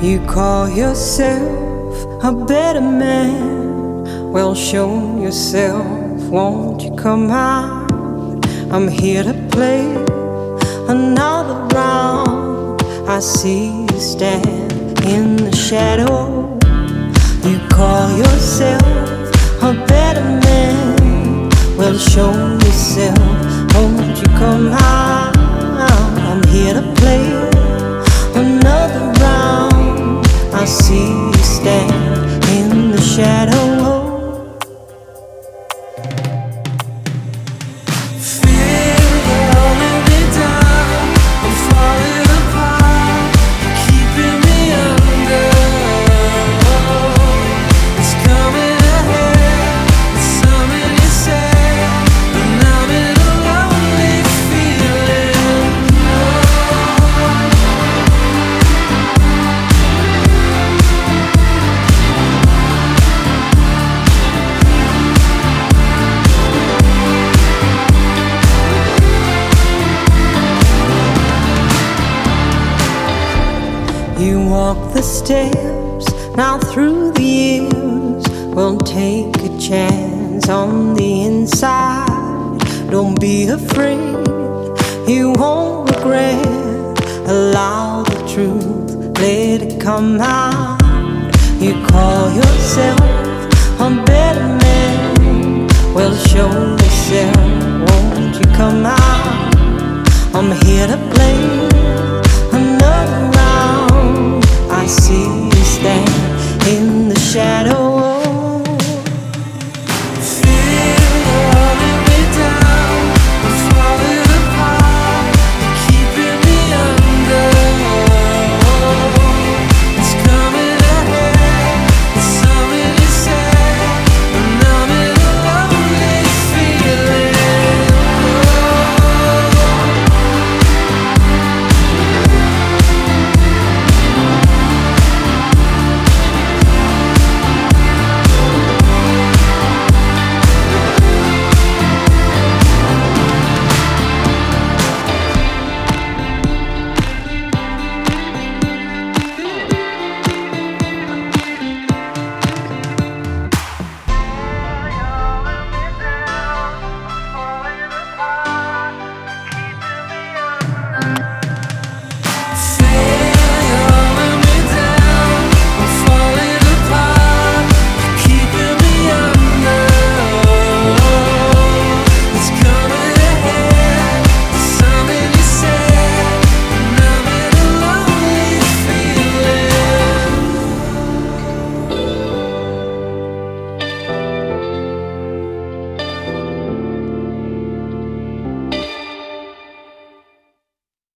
You call yourself a better man. Well, show yourself, won't you come out? I'm here to play another round. I see you stand in the shadow. You call yourself a better man. Well, show yourself, won't you come out? I'm here to play another round. I see you stand in the shadow. You walk the steps now through the years. Well, take a chance on the inside. Don't be afraid, you won't regret. Allow the truth, let it come out. You call yourself a better man. Well, show yourself, won't you come out? I'm here to play